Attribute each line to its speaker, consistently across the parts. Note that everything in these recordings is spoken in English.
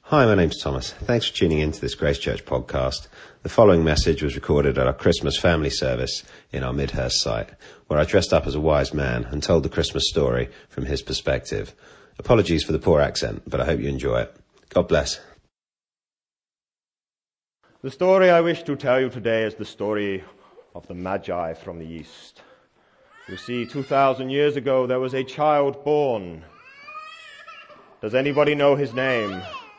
Speaker 1: Hi, my name's Thomas. Thanks for tuning in to this Grace Church podcast. The following message was recorded at our Christmas family service in our Midhurst site, where I dressed up as a wise man and told the Christmas story from his perspective. Apologies for the poor accent, but I hope you enjoy it. God bless.
Speaker 2: The story I wish to tell you today is the story of the Magi from the East. You see, 2,000 years ago there was a child born. Does anybody know his name?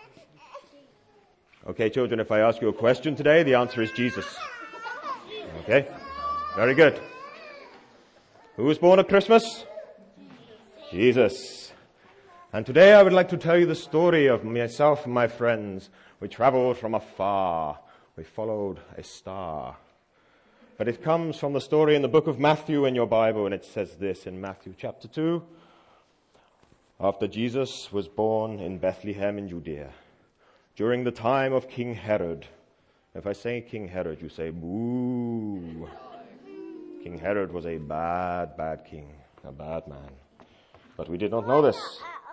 Speaker 2: Okay, children, if I ask you a question today, the answer is Jesus. Okay, very good. Who was born at Christmas? Jesus. And today I would like to tell you the story of myself and my friends. We traveled from afar. We followed a star. But it comes from the story in the book of Matthew in your Bible, and it says this in Matthew chapter 2. After Jesus was born in Bethlehem in Judea, during the time of King Herod. If I say King Herod, you say, boo. King Herod was a bad king, a bad man. But we did not know this.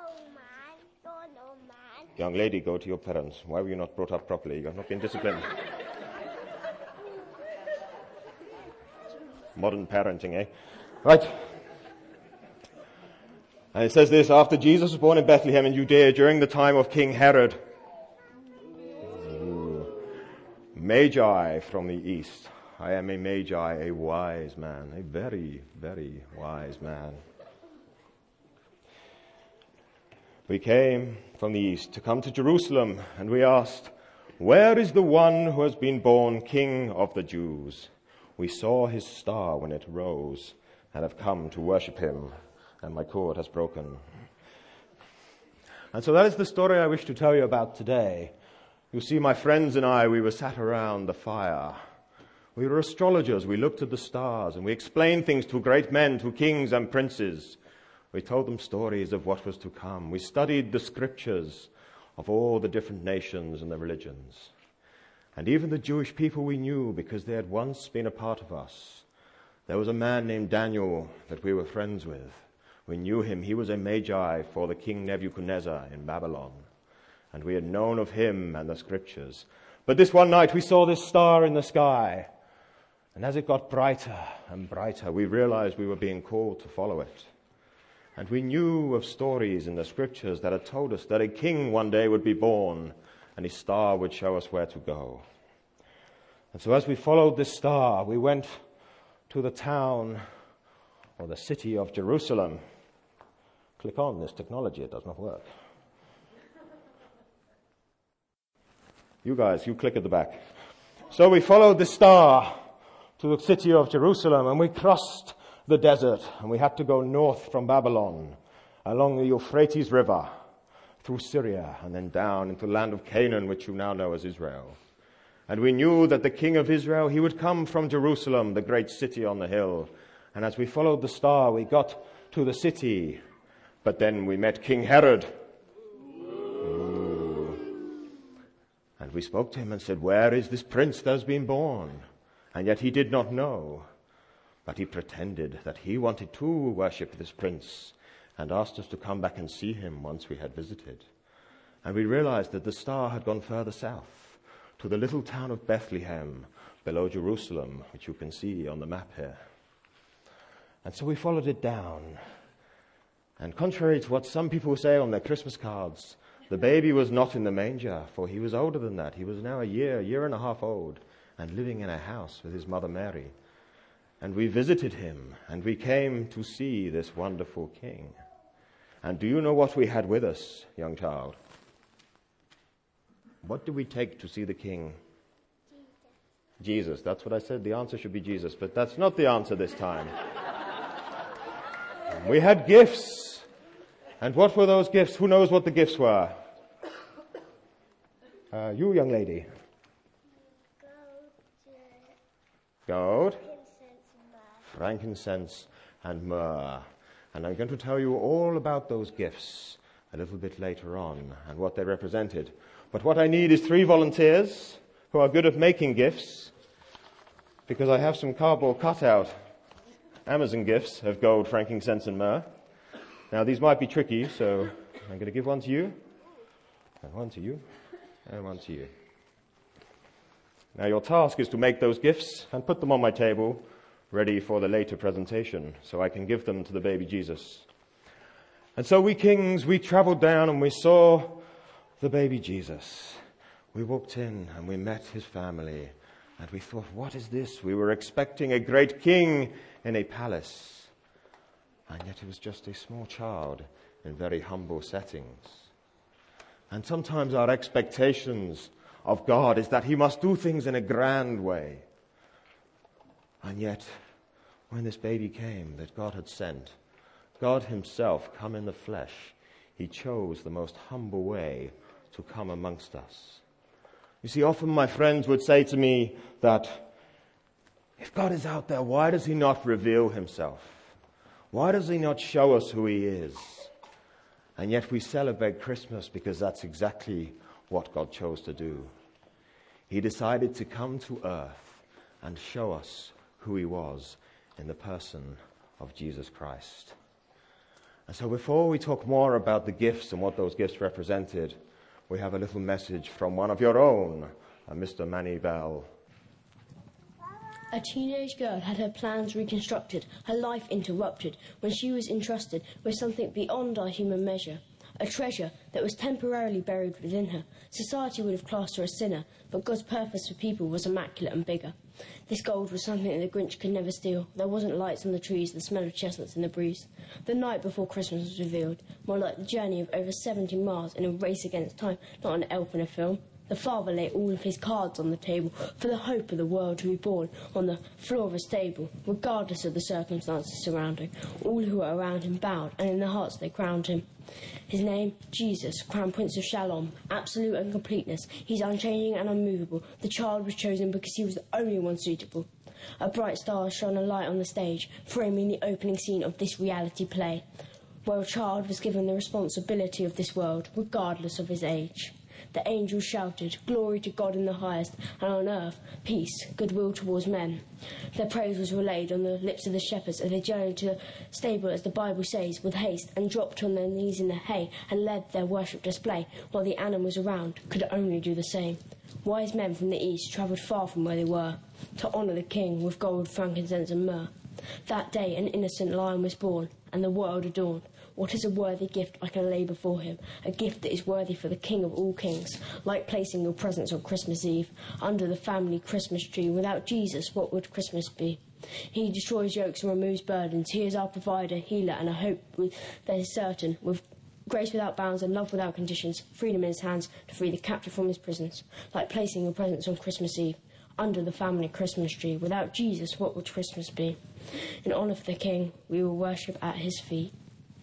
Speaker 2: Young lady, go to your parents. Why were you not brought up properly? You have not been disciplined. Modern parenting, eh? Right. And it says this, after Jesus was born in Bethlehem in Judea during the time of King Herod, Magi from the east. I am a Magi, a wise man, a very, very wise man. We came from the east to come to Jerusalem, and we asked, where is the one who has been born King of the Jews? We saw his star when it rose, and have come to worship him, and my cord has broken. And so that is the story I wish to tell you about today. You see, my friends and I, we were sat around the fire. We were astrologers. We looked at the stars and we explained things to great men, to kings and princes. We told them stories of what was to come. We studied the scriptures of all the different nations and the religions. And even the Jewish people we knew because they had once been a part of us. There was a man named Daniel that we were friends with. We knew him. He was a Magi for the king Nebuchadnezzar in Babylon. And we had known of him and the scriptures. But this one night we saw this star in the sky. And as it got brighter and brighter, we realized we were being called to follow it. And we knew of stories in the scriptures that had told us that a king one day would be born and his star would show us where to go. And so as we followed this star, we went to the town or the city of Jerusalem. Click on this technology, it does not work. You guys, you click at the back. So we followed the star to the city of Jerusalem, and we crossed the desert, and we had to go north from Babylon, along the Euphrates River, through Syria, and then down into the land of Canaan, which you now know as Israel. And we knew that the king of Israel, he would come from Jerusalem, the great city on the hill. And as we followed the star, we got to the city. But then we met King Herod. And we spoke to him and said, where is this prince that has been born? And yet he did not know. But he pretended that he wanted to worship this prince and asked us to come back and see him once we had visited. And we realized that the star had gone further south to the little town of Bethlehem below Jerusalem, which you can see on the map here. And so we followed it down. And contrary to what some people say on their Christmas cards, the baby was not in the manger, for he was older than that. He was now a year and a half old, and living in a house with his mother Mary. And we visited him, and we came to see this wonderful king. And do you know what we had with us, young child? What did we take to see the king? Jesus. That's what I said. The answer should be Jesus, but that's not the answer this time. We had gifts. And what were those gifts? Who knows what the gifts were? You, young lady. Gold, frankincense, and myrrh. And I'm going to tell you all about those gifts a little bit later on and what they represented. But what I need is 3 volunteers who are good at making gifts, because I have some cardboard cutout Amazon gifts of gold, frankincense, and myrrh. Now, these might be tricky, so I'm going to give one to you. And one to you, and one to you. Now your task is to make those gifts and put them on my table, ready for the later presentation, so I can give them to the baby Jesus. And so we kings, we traveled down and we saw the baby Jesus. We walked in and we met his family, and we thought, what is this? We were expecting a great king in a palace, and yet he was just a small child in very humble settings. And sometimes our expectations of God is that he must do things in a grand way. And yet, when this baby came that God had sent, God himself come in the flesh, he chose the most humble way to come amongst us. You see, often my friends would say to me that if God is out there, why does he not reveal himself? Why does he not show us who he is? And yet we celebrate Christmas because that's exactly what God chose to do. He decided to come to earth and show us who he was in the person of Jesus Christ. And so before we talk more about the gifts and what those gifts represented, we have a little message from one of your own, Mr. Manny Bell.
Speaker 3: A teenage girl had her plans reconstructed, her life interrupted, when she was entrusted with something beyond our human measure, a treasure that was temporarily buried within her. Society would have classed her a sinner, but God's purpose for people was immaculate and bigger. This gold was something that the Grinch could never steal. There wasn't lights on the trees, the smell of chestnuts in the breeze. The night before Christmas was revealed, more like the journey of over 70 miles in a race against time, not an elf in a film. The father laid all of his cards on the table for the hope of the world to be born on the floor of a stable, regardless of the circumstances surrounding. All who were around him bowed, and in their hearts they crowned him. His name, Jesus, crowned Prince of Shalom, absolute and completeness. He's unchanging and unmovable. The child was chosen because he was the only one suitable. A bright star shone a light on the stage, framing the opening scene of this reality play, where a child was given the responsibility of this world, regardless of his age. The angels shouted, "Glory to God in the highest, and on earth, peace, goodwill towards men." Their praise was relayed on the lips of the shepherds as they journeyed to the stable, as the Bible says, with haste, and dropped on their knees in the hay, and led their worship display, while the animals around could only do the same. Wise men from the east travelled far from where they were, to honour the king with gold, frankincense and myrrh. That day an innocent lion was born, and the world adorned. What is a worthy gift I can lay before him? A gift that is worthy for the King of all kings, like placing your presents on Christmas Eve under the family Christmas tree. Without Jesus, what would Christmas be? He destroys yokes and removes burdens. He is our provider, healer, and a hope that is certain, with grace without bounds and love without conditions, freedom in his hands to free the captive from his prisons, like placing your presents on Christmas Eve under the family Christmas tree. Without Jesus, what would Christmas be? In honour of the King, we will worship at his feet.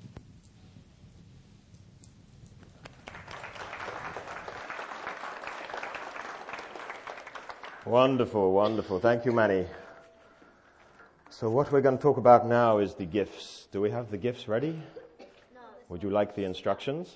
Speaker 2: Wonderful, wonderful. Thank you, Manny. So what we're going to talk about now is the gifts. Do we have the gifts ready? No. Would you like the instructions?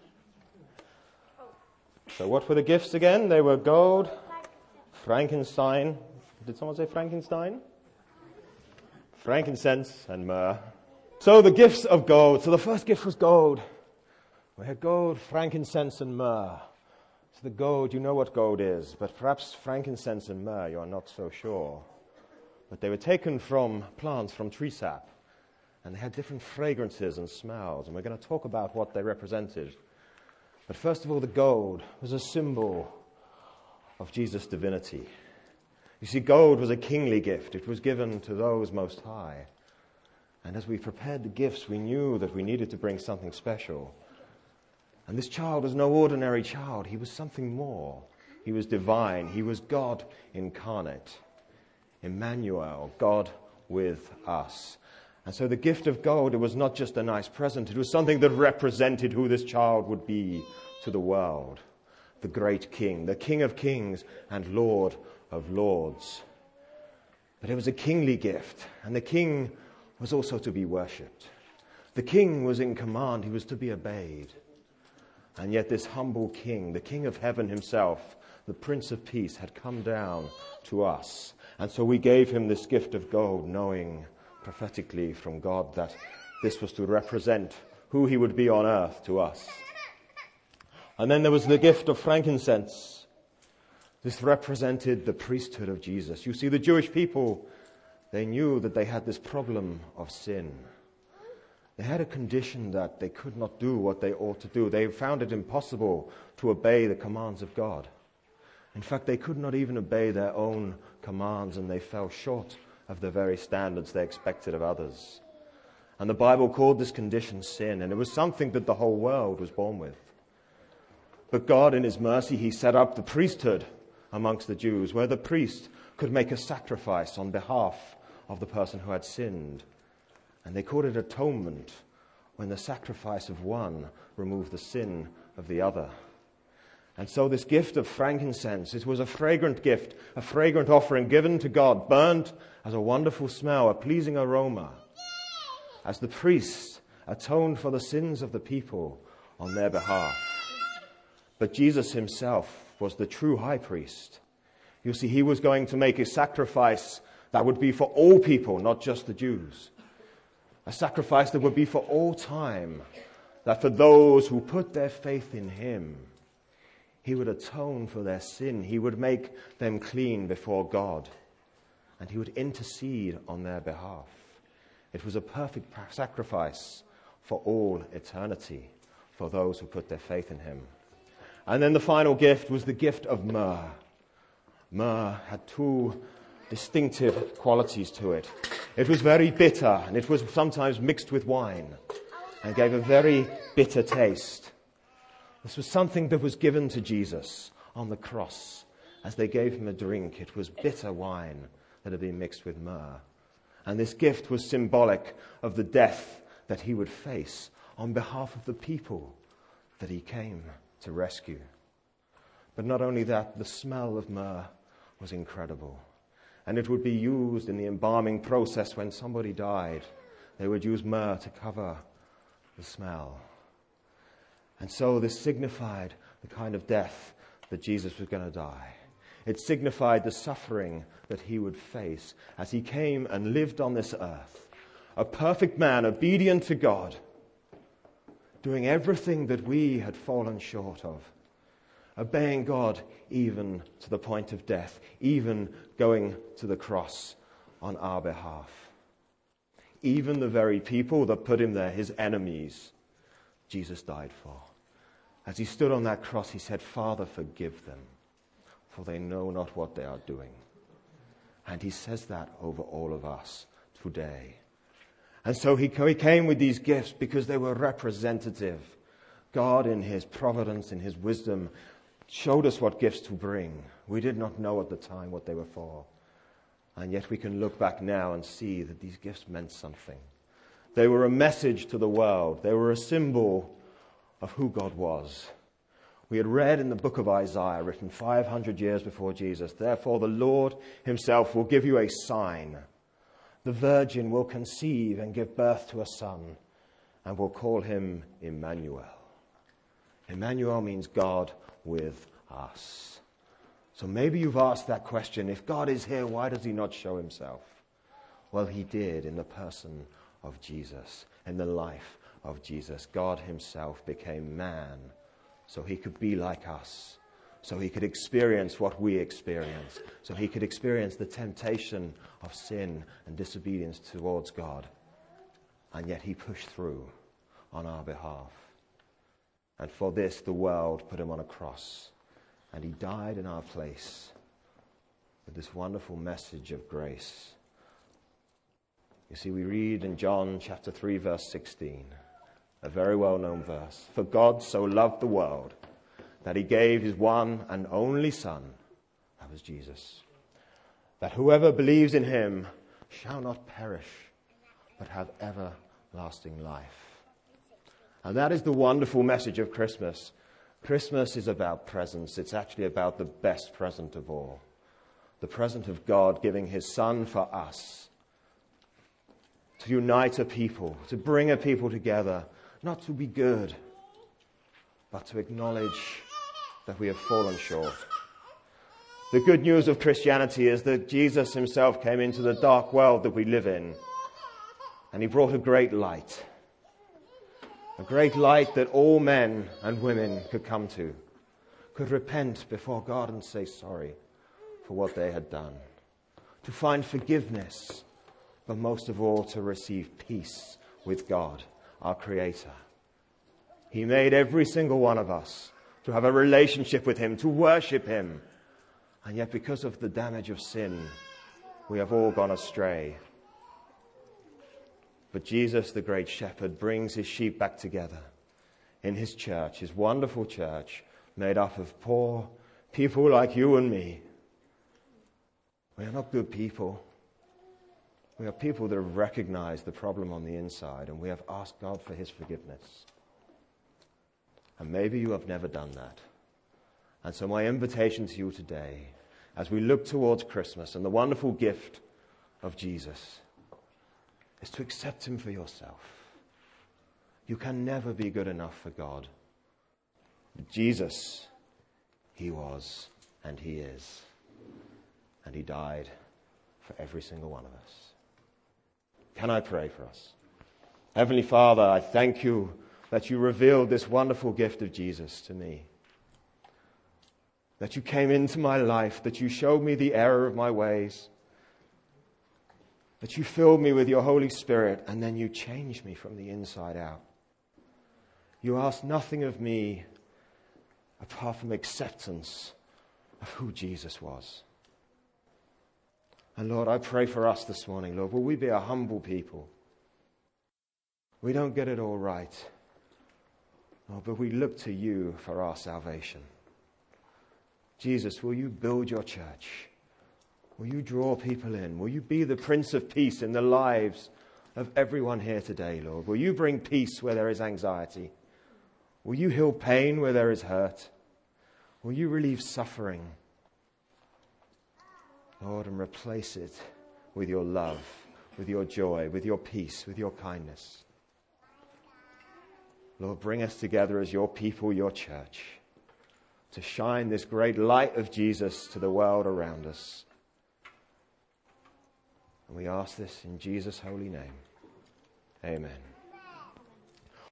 Speaker 2: So what were the gifts again? They were gold, Frankenstein. Did someone say Frankenstein? Frankincense and myrrh. So the gifts of gold. So the first gift was gold. We had gold, frankincense and myrrh. So the gold, you know what gold is, but perhaps frankincense and myrrh, you're not so sure. But they were taken from plants, from tree sap, and they had different fragrances and smells, and we're going to talk about what they represented. But first of all, the gold was a symbol of Jesus' divinity. You see, gold was a kingly gift. It was given to those most high. And as we prepared the gifts, we knew that we needed to bring something special. And this child was no ordinary child. He was something more. He was divine. He was God incarnate. Emmanuel, God with us. And so the gift of gold, it was not just a nice present. It was something that represented who this child would be to the world. The great King, the King of kings and Lord of lords. But it was a kingly gift. And the King was also to be worshipped. The King was in command. He was to be obeyed. And yet this humble King, the King of heaven himself, the Prince of Peace, had come down to us. And so we gave him this gift of gold, knowing prophetically from God that this was to represent who he would be on earth to us. And then there was the gift of frankincense. This represented the priesthood of Jesus. You see, the Jewish people, they knew that they had this problem of sin. They had a condition that they could not do what they ought to do. They found it impossible to obey the commands of God. In fact, they could not even obey their own commands, and they fell short of the very standards they expected of others. And the Bible called this condition sin, and it was something that the whole world was born with. But God, in his mercy, he set up the priesthood amongst the Jews, where the priest could make a sacrifice on behalf of the person who had sinned. And they called it atonement, when the sacrifice of one removed the sin of the other. And so this gift of frankincense, it was a fragrant gift, a fragrant offering given to God, burnt as a wonderful smell, a pleasing aroma, as the priests atoned for the sins of the people on their behalf. But Jesus himself was the true high priest. You see, he was going to make a sacrifice that would be for all people, not just the Jews. A sacrifice that would be for all time, that for those who put their faith in him, he would atone for their sin. He would make them clean before God, and he would intercede on their behalf. It was a perfect sacrifice for all eternity, for those who put their faith in him. And then the final gift was the gift of myrrh. Myrrh had two distinctive qualities to it. It was very bitter, and it was sometimes mixed with wine, and gave a very bitter taste. This was something that was given to Jesus on the cross. As they gave him a drink, it was bitter wine that had been mixed with myrrh. And this gift was symbolic of the death that he would face on behalf of the people that he came to rescue. But not only that, the smell of myrrh was incredible. And it would be used in the embalming process when somebody died. They would use myrrh to cover the smell. And so this signified the kind of death that Jesus was going to die. It signified the suffering that he would face as he came and lived on this earth. A perfect man, obedient to God, doing everything that we had fallen short of. Obeying God even to the point of death, even going to the cross on our behalf. Even the very people that put him there, his enemies, Jesus died for. As he stood on that cross, he said, "Father, forgive them, for they know not what they are doing." And he says that over all of us today. And so he came with these gifts because they were representative. God, in his providence, in his wisdom, showed us what gifts to bring. We did not know at the time what they were for. And yet we can look back now and see that these gifts meant something. They were a message to the world. They were a symbol of who God was. We had read in the book of Isaiah, written 500 years before Jesus, "Therefore the Lord himself will give you a sign. The virgin will conceive and give birth to a son, and will call him Emmanuel." Emmanuel means God with us. So maybe you've asked that question, if God is here, why does he not show himself? Well, he did in the person of Jesus, in the life of Jesus. God himself became man so he could be like us, so he could experience what we experience, so he could experience the temptation of sin and disobedience towards God. And yet he pushed through on our behalf. And for this, the world put him on a cross. And he died in our place with this wonderful message of grace. You see, we read in John chapter 3, verse 16, a very well-known verse. "For God so loved the world that he gave his one and only Son," that was Jesus, "that whoever believes in him shall not perish, but have everlasting life." And that is the wonderful message of Christmas. Christmas is about presents. It's actually about the best present of all. The present of God giving his Son for us. To unite a people, to bring a people together, not to be good, but to acknowledge that we have fallen short. The good news of Christianity is that Jesus himself came into the dark world that we live in, and he brought a great light. a great light that all men and women could come to, could repent before God and say sorry for what they had done, to find forgiveness, but most of all to receive peace with God, our Creator. He made every single one of us to have a relationship with Him, to worship Him. And yet because of the damage of sin, we have all gone astray. But Jesus, the great shepherd, brings His sheep back together in His church, His wonderful church, made up of poor people like you and me. We are not good people. We are people that have recognized the problem on the inside, and we have asked God for His forgiveness. And maybe you have never done that. And so my invitation to you today, as we look towards Christmas and the wonderful gift of Jesus, is to accept Him for yourself. You can never be good enough for God. But Jesus, He was and He is. And He died for every single one of us. Can I pray for us? Heavenly Father, I thank You that You revealed this wonderful gift of Jesus to me. That You came into my life, that You showed me the error of my ways, that You filled me with Your Holy Spirit, and then You changed me from the inside out. You asked nothing of me apart from acceptance of who Jesus was. And Lord, I pray for us this morning, Lord, will we be a humble people? We don't get it all right, Lord, but we look to You for our salvation. Jesus, will You build Your church? Will You draw people in? Will You be the Prince of Peace in the lives of everyone here today, Lord? Will You bring peace where there is anxiety? Will You heal pain where there is hurt? Will You relieve suffering, Lord, and replace it with Your love, with Your joy, with Your peace, with Your kindness? Lord, bring us together as Your people, Your church, to shine this great light of Jesus to the world around us. And we ask this in Jesus' holy name. Amen.